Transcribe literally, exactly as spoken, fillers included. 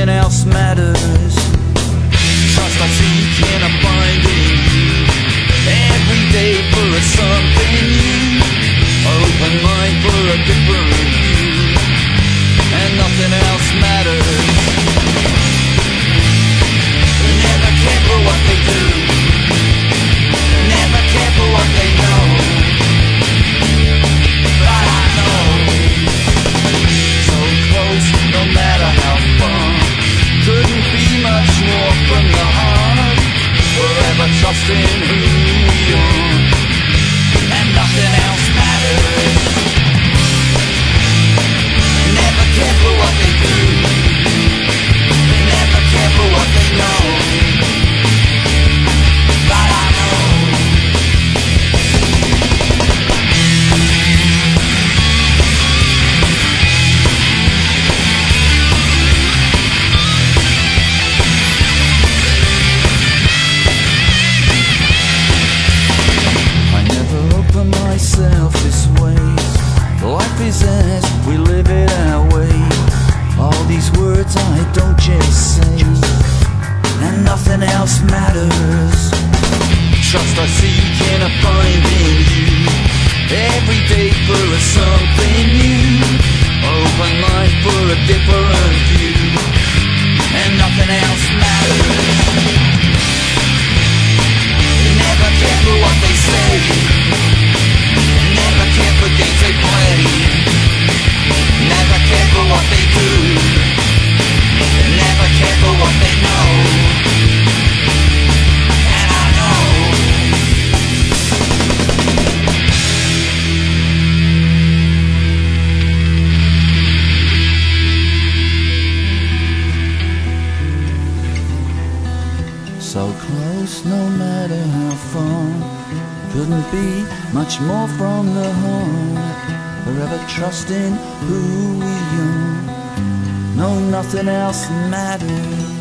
nothing else matters. Trust I seek and I find in you. Every day for a something new. Open mind for a different view. And nothing else matters. Never care for what they do. Never care for what they know. But I know. So close, no matter how far. Couldn't be much more from the heart. Forever trusting who we are. And nothing else matters. Never care for what they do. Never care for what they know. But I know. I never open myself this way. Life is as we live it our way. All these words I don't just say, and nothing else matters. Trust I seek and I find in you. Every day for a something new. Open mind for a different view. And nothing else matters. Never care for what they say. Never care for games they play. Never care for what they do. Never care for what they know. And I know. So close, no matter how far. Couldn't be much more from the heart. Forever trusting who we are. No, nothing else matters.